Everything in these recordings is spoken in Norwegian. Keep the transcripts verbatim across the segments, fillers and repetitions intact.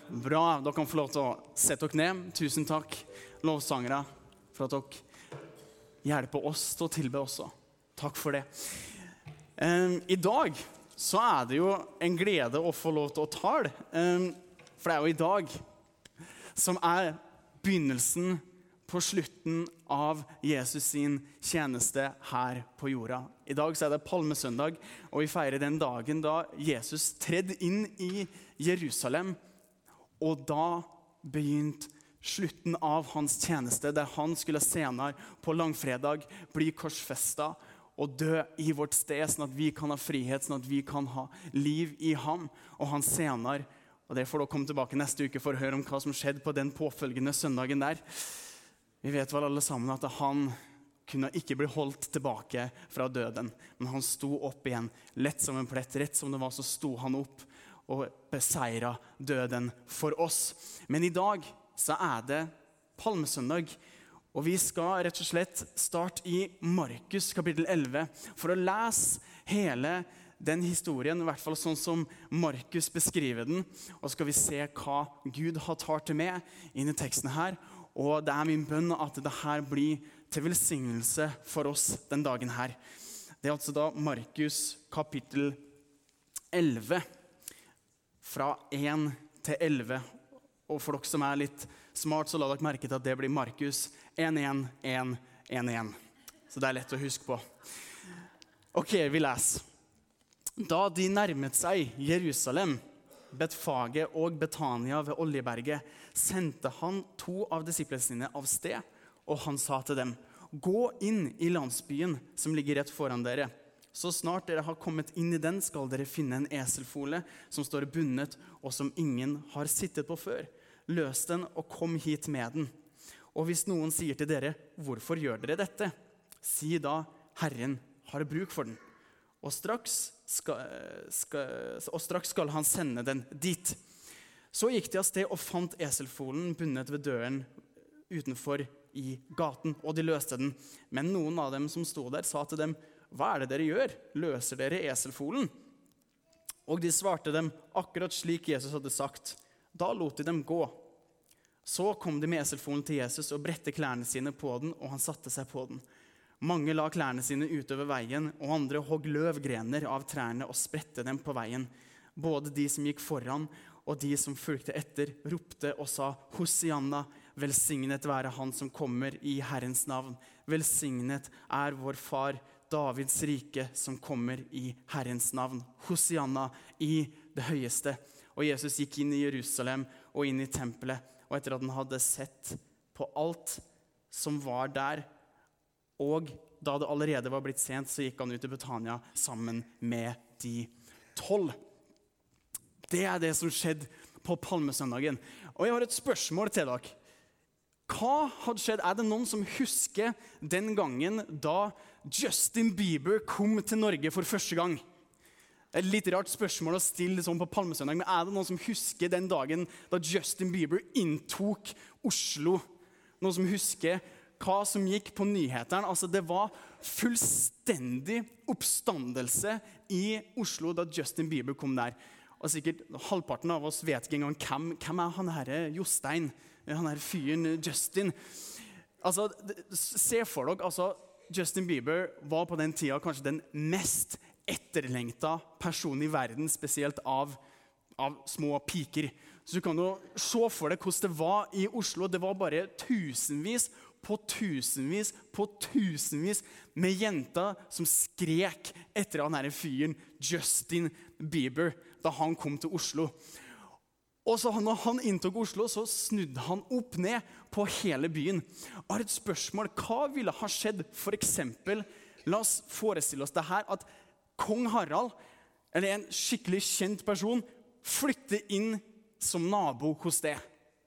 Bra, dere kan få lov til å sette dere ned. Tusen takk, lovsangere, for at dere hjelper oss til å tilbe også. Takk for det. Um, I dag så er det jo en glede å få lov til å tale, um, for det er jo i dag som er begynnelsen på slutten av Jesus sin tjeneste her på jorda. I dag så er det Palmesøndag, og vi feirer den dagen da Jesus tredde inn i Jerusalem, og da begynte slutten av hans tjeneste, der han skulle senere på langfredag bli korsfestet og dø i vårt sted, sånn at vi kan ha frihet, sånn at vi kan ha liv i ham. Og han senere, og det får dere komme tilbake neste uke for å høre om hva som skjedde på den påfølgende søndagen der. Vi vet vel alle sammen at han kunne ikke bli holdt tilbake fra døden, men han sto opp igjen, lett som en plett, rett som det var, så sto han opp og beseiret døden for oss. Men i dag så er det Palmesøndag, og vi skal rett og slett starte i Markus kapittel elleve for å lese hele den historien, i hvert fall sånn som Markus beskriver den, og så skal vi se hva Gud har tatt til med inn i teksten her, og det er min bønn at det her blir til velsignelse for oss den dagen her. Det er altså da Markus kapittel elleve, fra én til elleve, og for dere som er litt smart, så la dere merke til at det blir Markus én én én én én. Så det er lett å huske på. Ok, vi leser. Da de nærmet seg Jerusalem, Betfage og Betania ved Oljeberget, sendte han to av disiplene sine av sted, og han sa til dem, gå inn i landsbyen som ligger rett foran dere. Så snart dere har kommet inn i den, skal dere finne en eselfole som står bundet, og som ingen har sittet på før. Løs den og kom hit med den. Og hvis noen sier til dere, hvorfor gjør dere dette? Si da, Herren har bruk for den. Og straks skal, skal, og straks skal han sende den dit. Så gikk de av sted og fant eselfolen bundet ved døren utenfor i gaten, og de løste den. Men noen av dem som stod der sa til dem, hva er det dere gjør? Løser dere eselfolen? Og de svarte dem akkurat slik Jesus hadde sagt. Da lot de dem gå. Så kom de med eselfolen til Jesus og bredte klærne sine på den, og han satte seg på den. Mange la klærne sine utover veien, og andre hogg løvgrener av trærne og spredte dem på veien. Både de som gikk foran og de som fulgte etter, ropte og sa, Hosianna, velsignet være han som kommer i Herrens navn. Velsignet er vår far, Davids rike, som kommer i Herrens navn. Hosianna i det høyeste. Og Jesus gikk inn i Jerusalem og inn i tempelet, og etter at han hadde sett på alt som var der, og da det allerede var blitt sent, så gikk han ut i Betania sammen med de tolv. Det er det som skjedde på Palmesøndagen. Og jeg har et spørsmål til dere. Hva hadde skjedd? Er det noen som husker den gangen da Justin Bieber kom til Norge for første gang? Det er et litt rart spørsmål å stille sånn på Palmesøndag, men er det noen som husker den dagen da Justin Bieber inntok Oslo? Noen som husker hva som gikk på nyhetene? Altså, det var fullstendig oppstandelse i Oslo da Justin Bieber kom der. Og sikkert halvparten av oss vet ikke engang hvem, hvem er han her Jostein, han her fyren Justin. Altså, se for dere, altså, Justin Bieber var på den tida kanskje den mest etterlengta personen i verden, spesielt av, av små piker. Så du kan jo se for deg hvordan det var i Oslo. Det var bare tusenvis på tusenvis på tusenvis med jenter som skrek etter han her fyren Justin Bieber da han kom til Oslo. Og så når han inntok Oslo, så snudde han opp ned på hele byen. Og har et spørsmål, hva ville ha skjedd? For eksempel, la oss forestille oss det her, at kong Harald, eller en skikkelig kjent person, flytter inn som nabo hos det.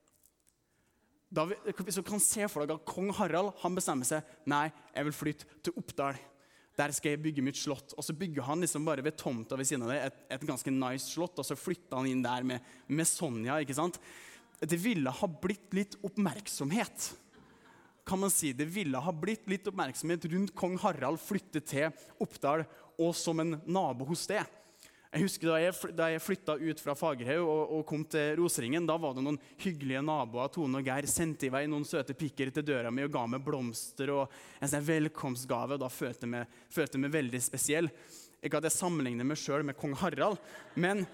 Da vi, hvis du kan se for deg at kong Harald, han bestemmer seg, nei, jeg vil flytte til Oppdal. Der skal jeg bygge mitt slott. Og så bygger han liksom bare ved tomta ved siden av det et, et ganske nice slott, og så flytter han inn der med, med Sonja, ikke sant? Det ville ha blitt litt oppmerksomhet. Kan man si, det ville ha blitt litt oppmerksomhet rundt kong Harald flyttet til Oppdal, og som en nabo hos det. Jeg husker da jeg, da jeg flyttet ut fra Fagerhaug og, og kom til Roseringen, da var det noen hyggelige naboer, Tone og Geir, sendte i vei noen søte pikker til døra mi og ga meg blomster og en sånn velkomstgave, og da følte jeg meg, følte jeg meg veldig spesiell. Ikke at jeg sammenligner meg selv med kong Harald, men,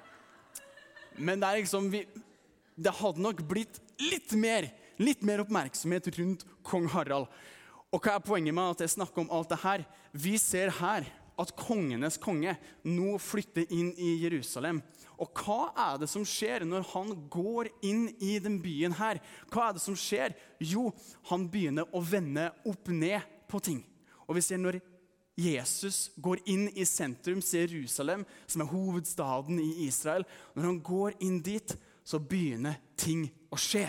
men det er liksom, vi, det hadde nok blitt litt mer, litt mer oppmerksomhet rundt kong Harald. Og hva er poenget med at jeg snakker om alt det her? Vi ser her at kongenes konge nå flytter inn i Jerusalem. Og hva er det som skjer når han går inn i den byen her? Hva er det som skjer? Jo, han begynner å vende opp ned på ting. Og vi ser når Jesus går inn i sentrum til Jerusalem, som er hovedstaden i Israel, når han går inn dit, så begynner ting å skje.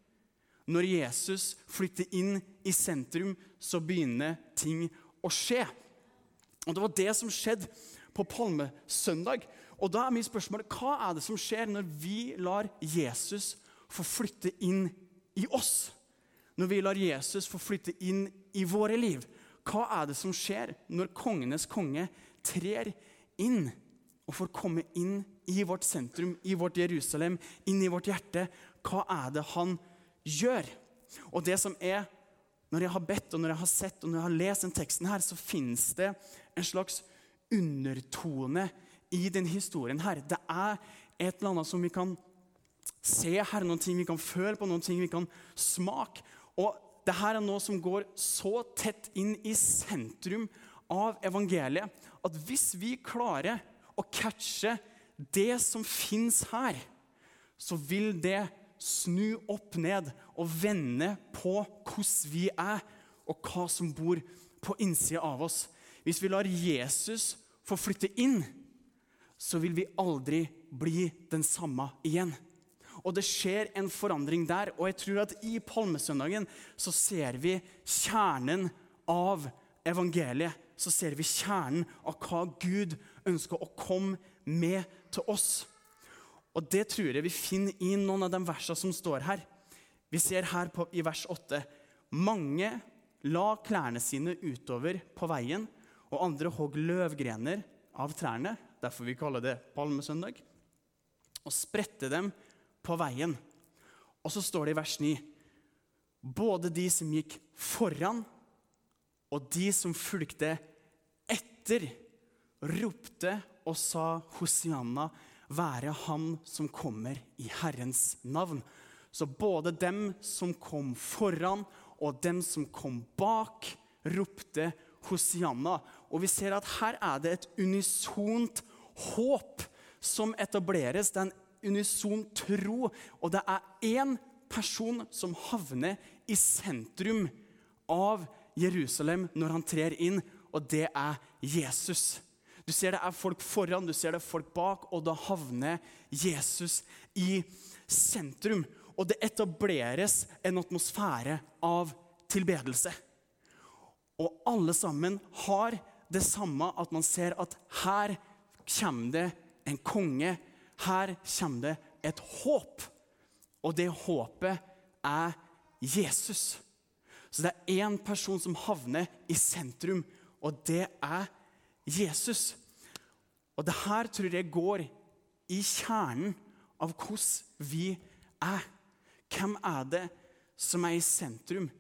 Når Jesus flytter inn i sentrum, så begynner ting å skje. Og det var det som skjedde på Palmesøndag. Og da er mitt spørsmål, hva er det som skjer når vi lar Jesus få flytte inn i oss? Når vi lar Jesus få flytte inn i våre liv? Hva er det som skjer når kongenes konge trer inn og får komme inn i vårt sentrum, i vårt Jerusalem, inn i vårt hjerte? Hva er det han gjør? Og det som er, når jeg har bedt, og når jeg har sett, og når jeg har lest den teksten her, så finnes det en slags undertone i den historien her. Det er et eller annet som vi kan se her, noen ting vi kan føle på, noen ting vi kan smake. Og det her er noe som går så tett inn i sentrum av evangeliet, at hvis vi klarer å catche det som finnes her, så vil det snu opp ned og vende på hvordan vi er og hva som bor på innsiden av oss. Hvis vi lar Jesus få flytte inn, så vil vi aldri bli den samme igjen. Og det skjer en forandring der, og jeg tror at i Palmesøndagen så ser vi kjernen av evangeliet, så ser vi kjernen av hva Gud ønsker å komme med til oss. Og det tror jeg vi finner i noen av de versene som står her. Vi ser her på, i vers åtte. Mange la klærne sine utover på veien, og andre hogg løvgrener av trærne, derfor vi kaller det Palmesøndag, og spredte dem på veien. Og så står det i vers ni. Både de som gikk foran, og de som fulgte etter, ropte og sa Hosianna, være han som kommer i Herrens navn. Så både dem som kom foran og dem som kom bak ropte Hosianna. Og vi ser at her er det et unisont håp som etableres. Det er en unison tro. Og det er en person som havner i sentrum av Jerusalem når han trer inn, og det er Jesus. Du ser det er folk foran, du ser det er folk bak, og da havner Jesus i sentrum. Og det etableres en atmosfære av tilbedelse. Og alle sammen har det samme, at man ser at her kommer det en konge, her kommer det et håp. Og det håpet er Jesus. Så det er en person som havner i sentrum, og det er Jesus. Og det her tror jeg går i kjernen av hvordan vi er. Hvem er det som er i sentrum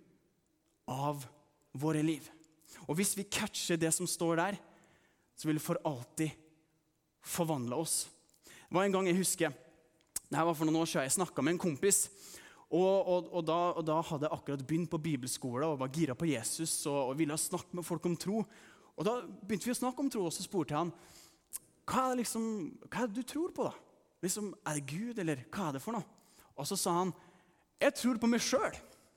av våre liv? Og hvis vi catcher det som står der, så vil det for alltid forvandle oss. Det var en gang jeg husker, det her var for noen år siden, jeg snakket med en kompis, og, og, og, da, og da hadde jeg akkurat begynt på bibelskole og var gira på Jesus og, og ville snakke med folk om tro. Og da begynte vi å snakke om tro, og så spurte jeg han, hva er, det liksom, hva er det du tror på da? Liksom, er det Gud, eller hva er det for noe? Og så sa han, jeg tror på meg selv.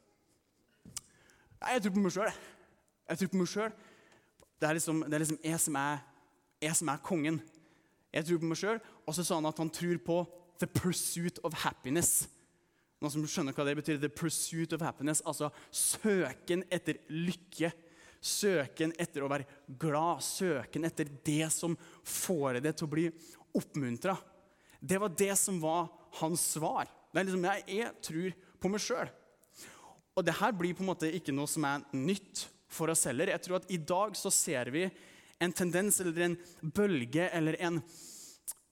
Nei, jeg tror på meg selv. Jeg tror på meg selv. Det er liksom, det er liksom jeg, som er, jeg som er kongen. Jeg tror på meg selv. Og så sa han at han tror på the pursuit of happiness. Noen som skjønner hva det betyr, the pursuit of happiness, altså søken etter lykke. Søken etter å være glad, søken etter det som får det til å bli oppmuntret. Det var det som var hans svar. Det er liksom, jeg, jeg tror på meg selv. Og det her blir på en måte ikke noe som er nytt for oss heller. Jeg tror at i dag så ser vi en tendens, eller en bølge, eller en,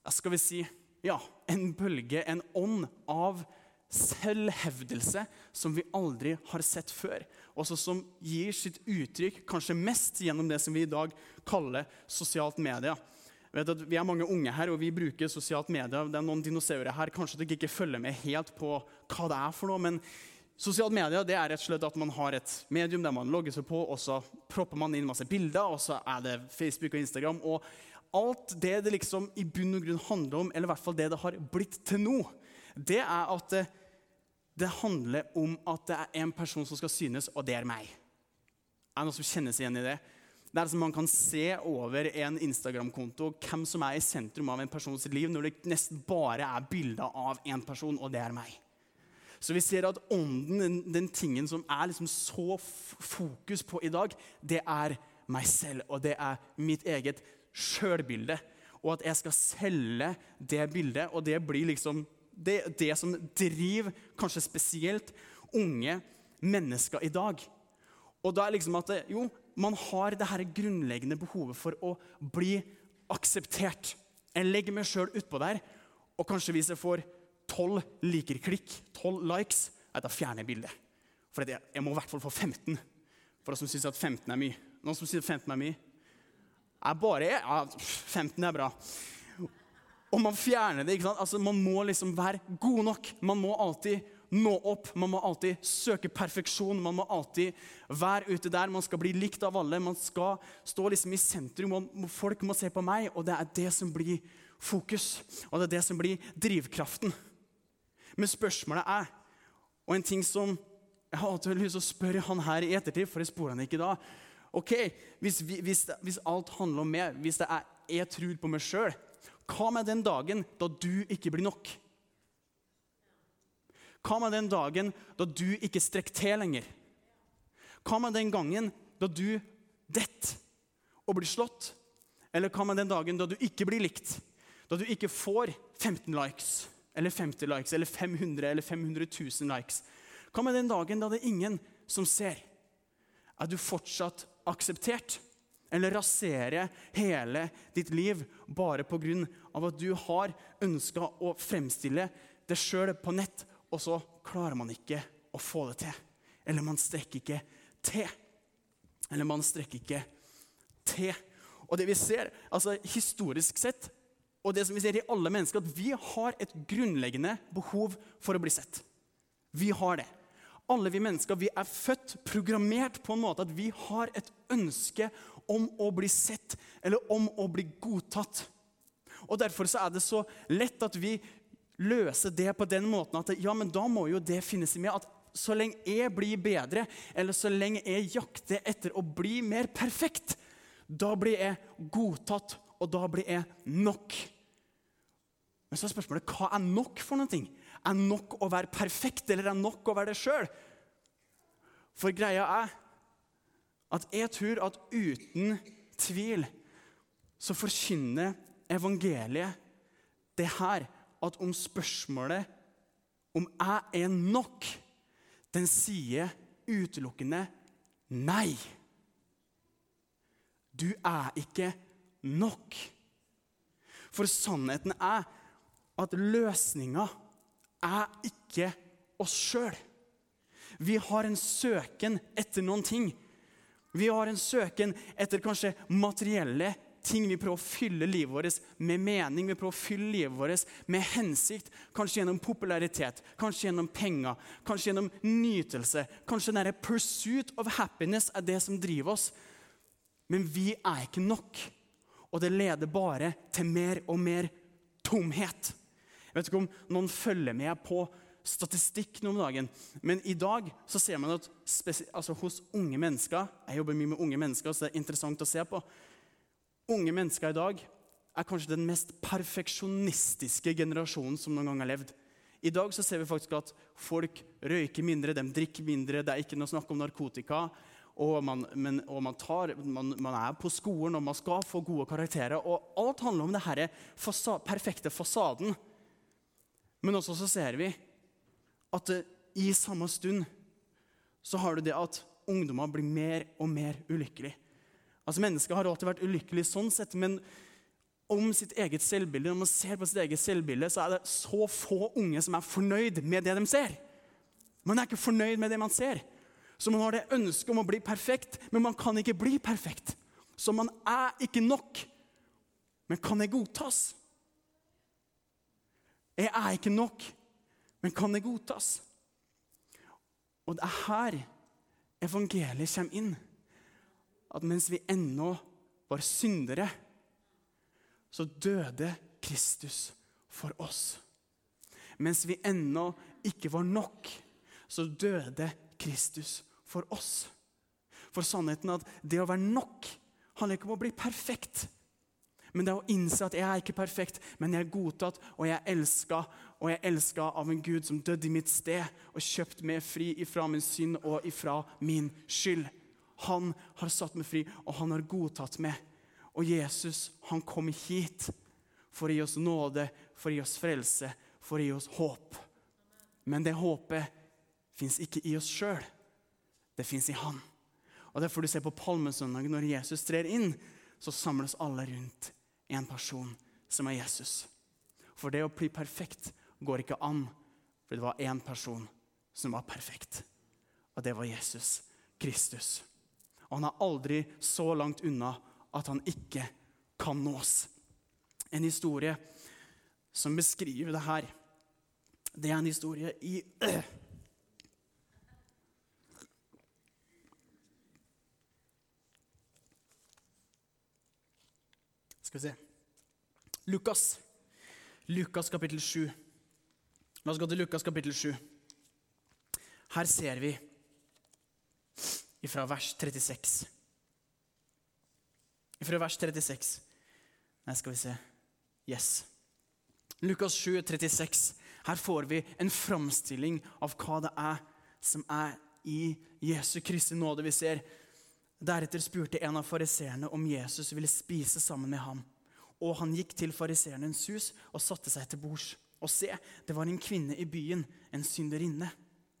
skal vi si, ja, en bølge, en ånd av selvhevdelse som vi aldri har sett før. Også som gir sitt uttrykk kanskje mest gjennom det som vi i dag kaller sosialt media. Jeg vet at vi er mange unge her, og vi bruker sosialt media. Det er noen dinosaurer her, kanskje dere ikke følger med helt på hva det er for noe, men sosialt media, det er rett og slett at man har et medium der man logger seg på, og så propper man inn masse bilder, og så er det Facebook og Instagram, og alt det det liksom i bunn og grunn handler om, eller i hvert fall det det har blitt til nå, det er at det, det handler om at det er en person som skal synes, og det er meg. Er det noen som kjenner seg igjen i det? Det er som man kan se over en Instagram-konto hvem som er i sentrum av en persons liv, når det nesten bare er bilder av en person, og det er meg. Så vi ser at ånden, den, den tingen som er liksom så fokus på i dag, det er meg selv, og det er mitt eget selvbilde. Og at jeg skal selge det bildet, og det blir liksom det, det som driver kanskje spesielt unge mennesker i dag. Og da er liksom at det, jo, man har det her grunnleggende behovet for å bli akseptert. Jeg legger meg selv utpå der, og kanskje hvis jeg får tolv liker-klikk, tolv likes, jeg tar fjerne bildet. For jeg, jeg må i hvert fall få femten, for oss som synes at femten er mye. Noen som synes at femten er mye? Jeg bare, ja, femten er bra. Og man fjerner det, ikke sant? Altså, man må liksom være god nok. Man må alltid nå opp, man må alltid søke perfeksjon, man må alltid være ute der, man skal bli likt av alle, man skal stå liksom i sentrum, og folk må se på meg, og det er det som blir fokus, og det er det som blir drivkraften. Men spørsmålet er, og en ting som jeg har alltid lyst til å spørre han her i ettertid, for jeg spør han ikke da, ok, hvis, vi, hvis, hvis alt handler om meg, hvis det er jeg tror på meg selv, hva med den dagen da du ikke blir nok? Hva med den dagen da du ikke strekker til lenger? Hva med den gangen da du detter og blir slått? Eller hva med den dagen da du ikke blir likt? Da du ikke får femten likes, eller femti likes, eller fem hundre, eller fem hundre tusen likes? Hva med den dagen da det er ingen som ser? Er du fortsatt akseptert? Eller raserer hele ditt liv bare på grunn av at du har ønsket å fremstille det selv på nett, og så klarer man ikke å få det til. Eller man strekker ikke til. Eller man strekker ikke til. Og det vi ser, altså historisk sett, og det som vi ser i alle mennesker, at vi har et grunnleggende behov for å bli sett. Vi har det. Alle vi mennesker, vi er født, programmert på en måte at vi har et ønske om å bli sett, eller om å bli godtatt. Og derfor så er det så lett at vi løse det på den måten at ja, men da må jo det finnes i meg at så lenge jeg blir bedre, eller så lenge jeg jakter etter å bli mer perfekt, da blir jeg godtatt, og da blir jeg nok. Men så er spørsmålet, hva er nok for noe? Er nok å være perfekt, eller er nok å være det selv? For greia er at jeg tror at uten tvil så forkynner evangeliet det her, at om spørsmålet om jeg er nok, den sier utelukkende nei. Du er ikke nok. For sannheten er at løsningen er ikke oss selv. Vi har en søken etter noen ting. Vi har en søken etter kanskje materielle ting. Vi prøver å fylle livet vårt med mening. Vi prøver å fylle livet vårt med hensikt. Kanskje gjennom popularitet, kanskje gjennom penger, kanskje gjennom nytelse. Kanskje denne pursuit of happiness er det som driver oss. Men vi er ikke nok. Og det leder bare til mer og mer tomhet. Jeg vet ikke om noen følger med på statistikk noen dagen, men i dag så ser man at altså hos unge mennesker, jeg jobber mye med unge mennesker, så det er interessant å se på. Unge mennesker i dag er kanskje den mest perfeksjonistiske generasjonen som noen gang har levd. I dag så ser vi faktisk at folk røyker mindre, de drikker mindre, det er ikke noe snakk om narkotika, og man, men, og man, tar, man, man er på skolen, og man skal få gode karakterer, og alt handler om det her fasa, perfekte fasaden. Men også så ser vi at i samme stund så har du det at ungdommer blir mer og mer ulykkelig. Altså mennesker har alltid vært ulykkelige sånn sett, men om sitt eget selvbilde. Når man ser på sitt eget selvbilde, så er det så få unge som er fornøyd med det de ser. Man er ikke fornøyd med det man ser. Så man har det ønsket om å bli perfekt, men man kan ikke bli perfekt. Så man er ikke nok. Men kan jeg godtas? Jeg er ikke nok, men kan jeg godtas? Og det er her evangeliet kommer inn. At mens vi ennå var syndere, så døde Kristus for oss. Mens vi ennå ikke var nok, så døde Kristus for oss. For sannheten er at det å være nok handler ikke om å bli perfekt. Men det er å innse at jeg er ikke perfekt, men jeg er godtatt, og jeg er elsket, og jeg er elsket av en Gud som døde i mitt sted, og kjøpt meg fri ifra min synd og ifra min skyld. Han har satt meg fri, og han har godtatt meg. Og Jesus, han kom hit for å gi oss nåde, for å gi oss frelse, for å gi oss håp. Men det håpet finnes ikke i oss selv. Det finnes i han. Og derfor du ser på Palmesøndagen, når Jesus trer inn, så samles alle rundt en person som er Jesus. For det å bli perfekt går ikke an, for det var en person som var perfekt. Og det var Jesus Kristus. Og han er aldri så langt unna at han ikke kan nås. En historie som beskriver det her, det er en historie i Skal vi se. Lukas. Lukas kapittel sju. La oss gå til Lukas kapittel sju. Her ser vi ifra vers trettiseks. Ifra vers trettiseks. Nei, skal vi se. Yes. Lukas sju, trettiseks. Her får vi en framstilling av hva det er som er i Jesu Kristi nåde vi ser. Deretter spurte en av fariseerne om Jesus ville spise sammen med ham. Og han gikk til fariseernes hus og satte seg til bords. Og se, det var en kvinne i byen, en synderinne.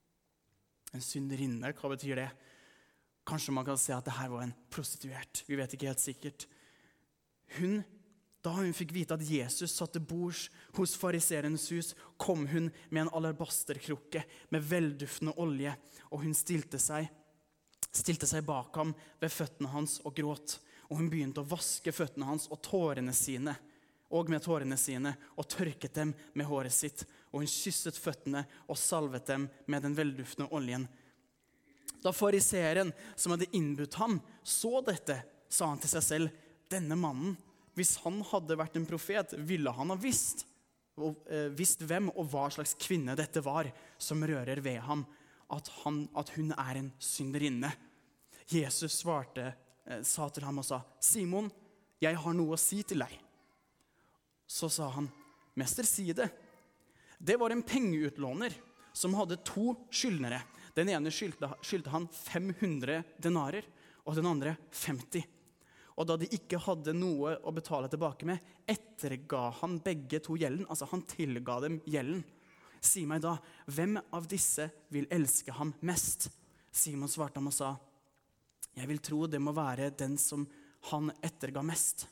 En synderinne, hva betyr det? Kanskje man kan se at det her var en prostituert. Vi vet ikke helt sikkert. Hun, da hun fikk vite at Jesus satte bords hos fariseernes hus, kom hun med en alabasterkrukke med velduftende olje, og hun stilte seg, stilte seg bak ham ved føttene hans og gråt. Og hun begynte å vaske føttene hans og tårene sine, og med tårene sine, og tørket dem med håret sitt. Og hun kysset føttene og salvet dem med den velduftende oljen. Da fariseeren som hadde innbudt ham så dette, sa han til seg selv, denne mannen, hvis han hadde vært en profet, ville han ha visst, og, eh, visst hvem og hva slags kvinne dette var som rører ved ham, at, han, at hun er en synderinne. Jesus svarte, eh, sa til ham og sa, Simon, jeg har noe å si til deg. Så sa han, mester, si det. Det var en pengeutlåner som hadde to skyldnere. Den ene skyldte, skyldte han fem hundre denarer, og den andre femti. Og da de ikke hadde noe å betale tilbake med, etterga han begge to gjelden. Altså han tilga dem gjelden. Si meg da, hvem av disse vil elske ham mest? Simon svarte ham og sa, jeg vil tro det må være den som han etterga mest.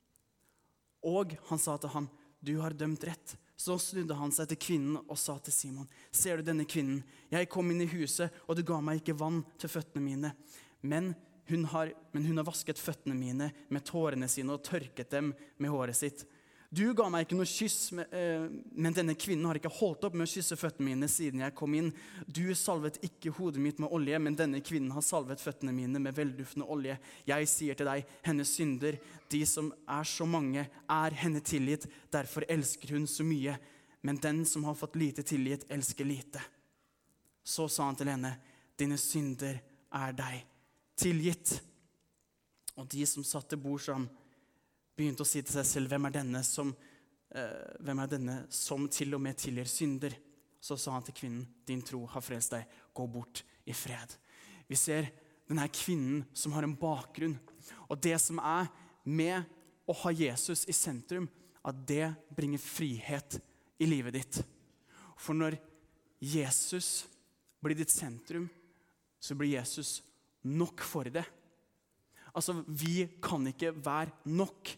Og han sa til ham, du har dømt rett. Så snudde han seg til kvinnen og sa til Simon, ser du denne kvinnen? Jeg kom inn i huset, og du ga meg ikke vann til føttene mine. Men hun har, men hun har vasket føttene mine med tårene sine og tørket dem med håret sitt. Du ga meg ikke noe kyss, men denne kvinnen har ikke holdt opp med å kysse føttene mine siden jeg kom inn. Du salvet ikke hodet mitt med olje, men denne kvinnen har salvet føttene mine med velduftende olje. Jeg sier til deg, hennes synder, de som er så mange, er henne tilgitt. Derfor elsker hun så mye. Men den som har fått lite tilgitt, elsker lite. Så sa han til henne, dine synder er deg tilgitt. Og de som satt til bord sammen, begynte å si til seg selv, hvem er denne som, uh, hvem er denne som til og med tilgir synder? Så sa han til kvinnen, din tro har frelst deg, gå bort i fred. Vi ser denne kvinnen som har en bakgrunn, og det som er med å ha Jesus i sentrum, at det bringer frihet i livet ditt. For når Jesus blir ditt sentrum, så blir Jesus nok for det. Altså, vi kan ikke være nok.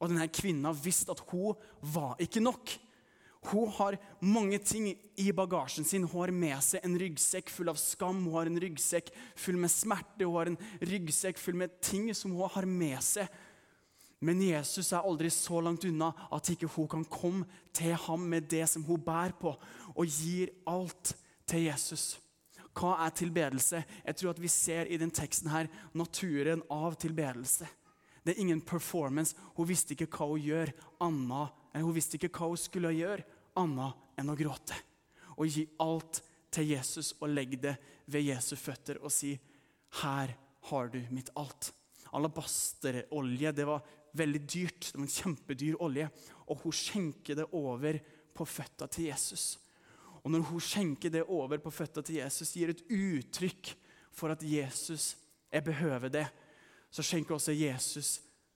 Og denne kvinnen visste at hun var ikke nok. Hun har mange ting i bagasjen sin. Hun har med seg en ryggsekk full av skam. Hun har en ryggsekk full med smerte. Hun har en ryggsekk full med ting som hun har med seg. Men Jesus er aldri så langt unna at ikke hun kan komme til ham med det som hun bærer på, og gir alt til Jesus. Hva er tilbedelse? Jeg tror at vi ser i den teksten her naturen av tilbedelse. Det er ingen performance. Hun visste ikke hva hun gjør, Anna, eller hun visste ikke hva hun skulle gjøre, Anna, enn å gråte. Og gi alt til Jesus og legge det ved Jesu føtter og si, her har du mitt alt. Alabasterolje, det var veldig dyrt, det var en kjempedyr olje, og hun skjenker det over på føtter til Jesus. Og når hun skjenker det over på føtter til Jesus, gir et uttrykk for at Jesus, jeg behøver det, så skjenker også Jesus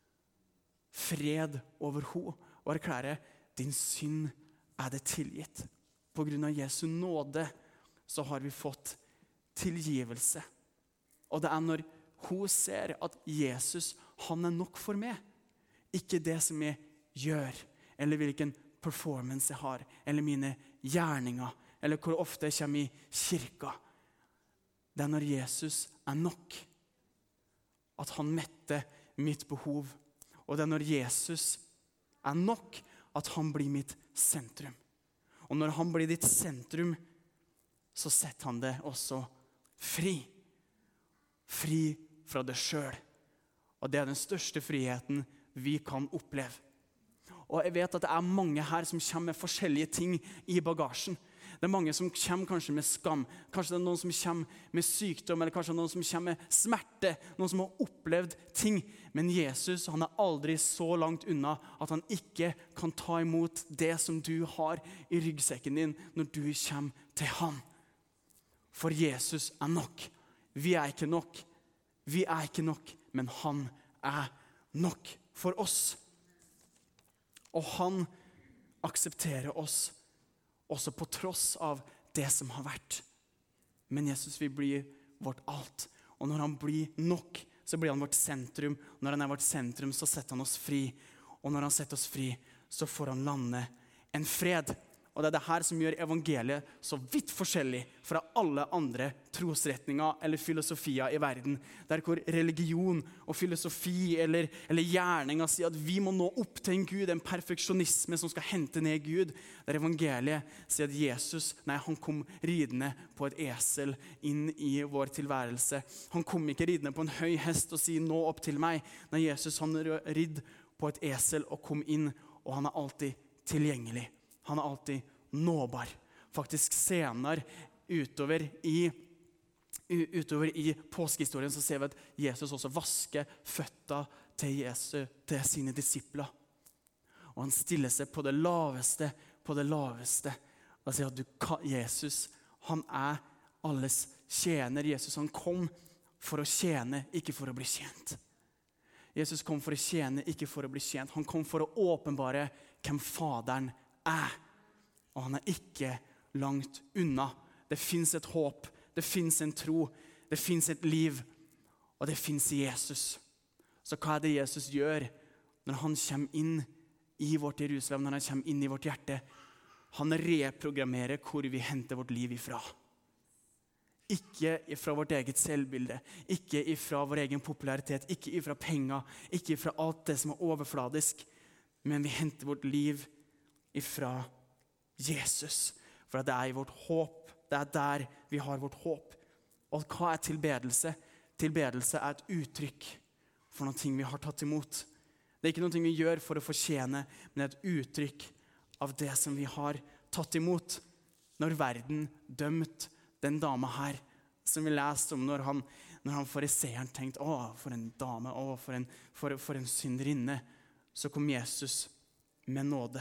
fred over henne og erklærer, din synd er det tilgitt. På grunn av Jesu nåde så har vi fått tilgivelse. Og det er når hun ser at Jesus, han er nok for meg. Ikke det som jeg gjør, eller hvilken performance jeg har, eller mine gjerninger, eller hvor ofte jeg kommer i kirka. Det er når Jesus er nok, at han metter mitt behov. Og det er når Jesus er nok, at han blir mitt sentrum. Og når han blir ditt sentrum, så setter han det også fri. Fri fra det selv. Og det er den største friheten vi kan oppleve. Og jeg vet at det er mange her som kommer med forskjellige ting i bagasjen. Det er mange som kommer kanskje med skam. Kanskje det er noen som kommer med sykdom, eller kanskje noen som kommer med smerte. Noen som har opplevd ting. Men Jesus, han er aldri så langt unna at han ikke kan ta imot det som du har i ryggsekken din når du kommer til han. For Jesus er nok. Vi er ikke nok. Vi er ikke nok, men han er nok for oss. Og han aksepterer oss også på tross av det som har vært. Men Jesus vil bli vårt alt. Og når han blir nok, så blir han vårt sentrum. Når han er vårt sentrum, så setter han oss fri. Og når han setter oss fri, så får han lande en fred. Og det er det her som gjør evangeliet så vidt forskjellig fra alle andre trosretninger eller filosofier i verden. Der hvor religion og filosofi eller, eller gjerninger sier at vi må nå opp til en Gud, en perfeksjonisme som skal hente ned Gud. Der evangeliet sier at Jesus, nei, han kom ridende på et esel inn i vår tilværelse. Han kom ikke ridende på en høy hest og sier nå opp til meg. Nei, Jesus han ridd på et esel og kom inn, og han er alltid tilgjengelig. Han er alltid nåbar. Faktisk senere utover i, utover i påskehistorien så ser vi at Jesus også vasker føtter til, Jesu, til sine disipler. Og han stiller seg på det laveste, på det laveste. Og sier at du, Jesus, han er alles tjener. Jesus, han kom for å tjene, ikke for å bli tjent. Jesus kom for å tjene, ikke for å bli tjent. Han kom for å åpenbare hvem Faderen er. Og han er ikke langt unna. Det finnes et håp, det finnes en tro, det finnes et liv, og det finnes i Jesus. Så hva er det Jesus gjør når han kommer inn i vårt Jerusalem, når han kommer inn i vårt hjerte? Han reprogrammerer hvor vi henter vårt liv ifra. Ikke ifra vårt eget selvbilde, ikke ifra vår egen popularitet, ikke ifra penger, ikke ifra alt det som er overfladisk, men vi henter vårt liv ifra Jesus, for det er i vårt håp, det er der vi har vårt håp. Og hva er tilbedelse? Tilbedelse er et uttrykk for noen ting vi har tatt imot. Det er ikke noe vi gjør for å fortjene, men det er et uttrykk av det som vi har tatt imot. Når verden dømte den dama her, som vi leste om når han, når han fariseeren tenkte, å, for en dame, å, for en, for, for en synderinne, så kom Jesus med nåde.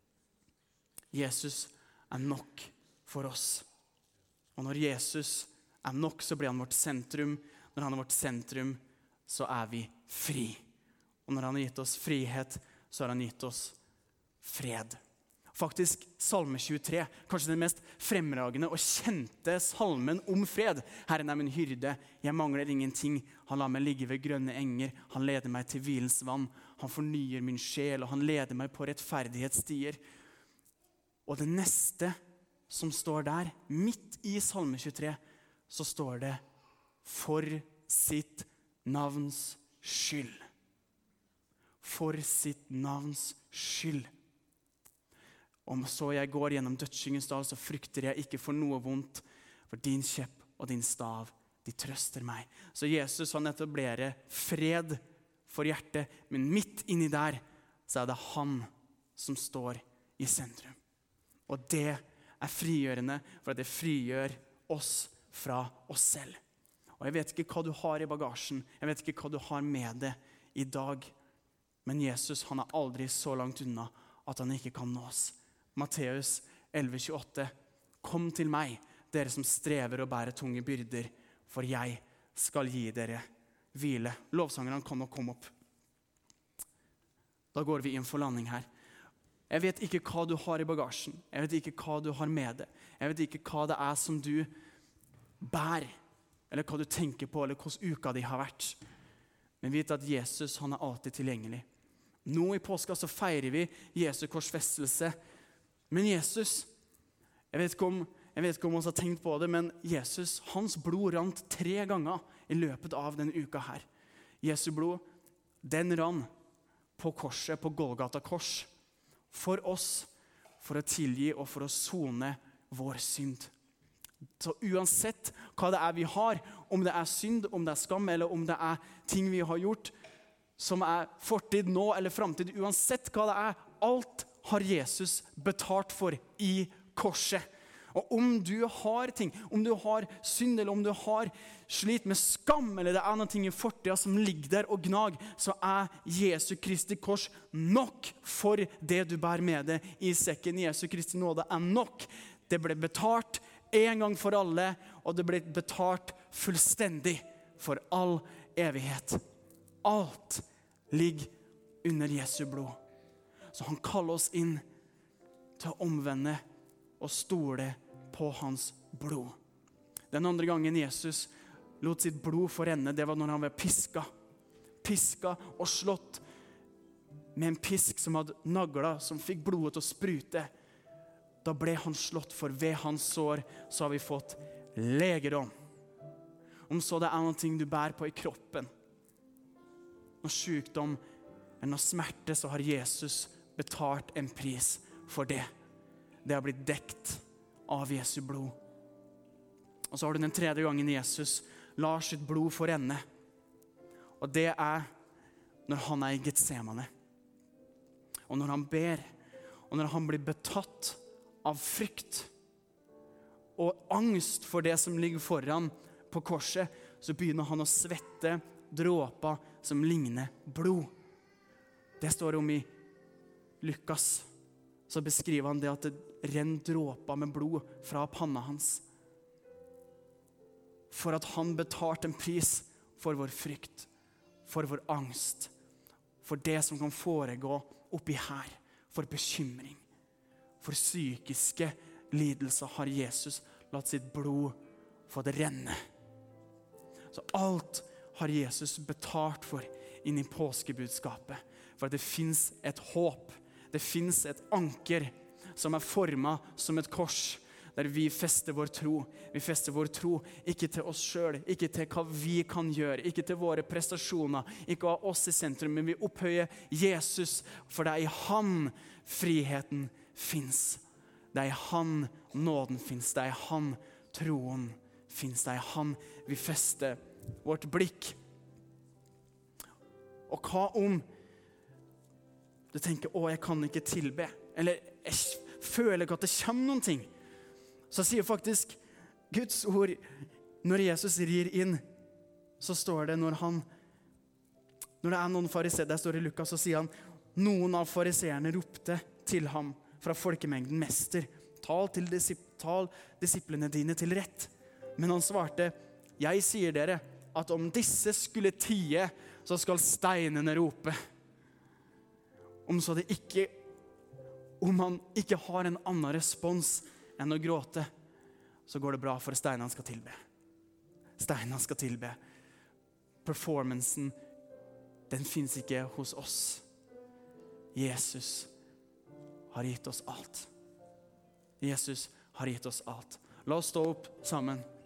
Jesus er nok for oss. Og når Jesus er nok, så blir han vårt sentrum. Når han er vårt sentrum, så er vi fri. Og når han har gitt oss frihet, så har han gitt oss fred. faktisk salme tjuetre, kanskje den mest fremragende og kjente salmen om fred. Herren er min hyrde, jeg mangler ingenting. Han lar meg ligge ved grønne enger. Han leder meg til hvilens vann. Han fornyer min sjel, og han leder meg på rettferdighetsstier. Og det neste som står der, midt i salme tjuetre, så står det for sitt navns skyld. For sitt navns skyld. Om så jeg går gjennom dødsskyggens dal, så frykter jeg ikke for noe vondt, for din kjepp og din stav, de trøster meg. Så Jesus han etablerer fred for hjertet, men midt inni der, så er det han som står i sentrum. Og det er frigjørende, for at det frigjør oss fra oss selv. Og jeg vet ikke hva du har i bagasjen, jeg vet ikke hva du har med det i dag, men Jesus han er aldri så langt unna at han ikke kan nås. Matteus elleve tjueåtte. Kom til meg, dere som strever og bærer tunge byrder, for jeg skal gi dere hvile. Lovsangerne kan nok komme opp. Da går vi inn for landing her. Jeg vet ikke hva du har i bagasjen. Jeg vet ikke hva du har med det. Jeg vet ikke hva det er som du bærer, eller hva du tenker på, eller hvordan uka di har vært. Men vit at Jesus han er alltid tilgjengelig. Nå i påska så feirer vi Jesu korsfestelse. Men Jesus, jeg vet ikke om, jeg vet ikke om han har tenkt på det, men Jesus, hans blod rant tre ganger i løpet av denne uka her. Jesu blod, den rann på korset, på Golgata kors, for oss, for å tilgi og for å sone vår synd. Så uansett hva det er vi har, om det er synd, om det er skam, eller om det er ting vi har gjort, som er fortid nå eller fremtid, uansett hva det er, alt har Jesus betalt for i korset. Og om du har ting, om du har synd, eller om du har slit med skam, eller det er noen ting i fortida som ligger der og gnag, så er Jesu Kristi kors nok for det du bærer med det i sekken. Jesu Kristi nåde er nok. Det ble betalt en gang for alle, og det ble betalt fullstendig for all evighet. Alt ligger under Jesu blod. Så han kaller oss inn til å omvende og stole på hans blod. Den andre gangen Jesus lot sitt blod forrenne, det var når han var piska. Piska og slått med en pisk som hadde nagler, som fikk blodet til å sprute. Da ble han slått, for ved hans sår så har vi fått legedom. Om så det er noen ting du bærer på i kroppen, noe sykdom eller noe smerte, så har Jesus betalt en pris for det. Det har blitt dekt av Jesu blod. Og så har du den tredje gangen Jesus lar sitt blod forrenne. Og det er når han er i Getsemane. Og når han ber, og når han blir betatt av frykt og angst for det som ligger foran på korset, så begynner han å svette dråper som ligner blod. Det står om i Lukas. Så beskriver han det at det renner dråper med blod fra panna hans. For at han betalte en pris for vår frykt, for vår angst, for det som kan foregå oppi her, for bekymring, for psykiske lidelser har Jesus latt sitt blod få det renne. Så alt har Jesus betalt for inn i påskebudskapet, for at det finnes et håp, det finnes et anker som er formet som et kors, der vi fester vår tro. Vi fester vår tro ikke til oss selv, ikke til hva vi kan gjøre, ikke til våre prestasjoner, ikke av oss i sentrum, men vi opphøyer Jesus, for det er i han friheten finnes. Det er i han nåden finnes, det er i han troen finnes, det er i han vi fester vårt blikk. Og hva om du tenker, å, jeg kan ikke tilbe, eller jeg føler ikke at det kommer noen ting, så sier faktisk Guds ord, når Jesus rir inn, så står det når han, når det er noen fariseer, der står det i Lukas, så sier han, noen av fariseerne ropte til ham fra folkemengden, mester, tal til disip, tal disiplene dine til rett. Men han svarte, jeg sier dere, at om disse skulle tie, så skal steinene rope. Om så det ikke, om man ikke har en annen respons enn å gråte, så går det bra, for steinene skal tilbe. Steinene skal tilbe. Performancen, den finnes ikke hos oss. Jesus har gitt oss alt. Jesus har gitt oss alt. La oss stå opp sammen.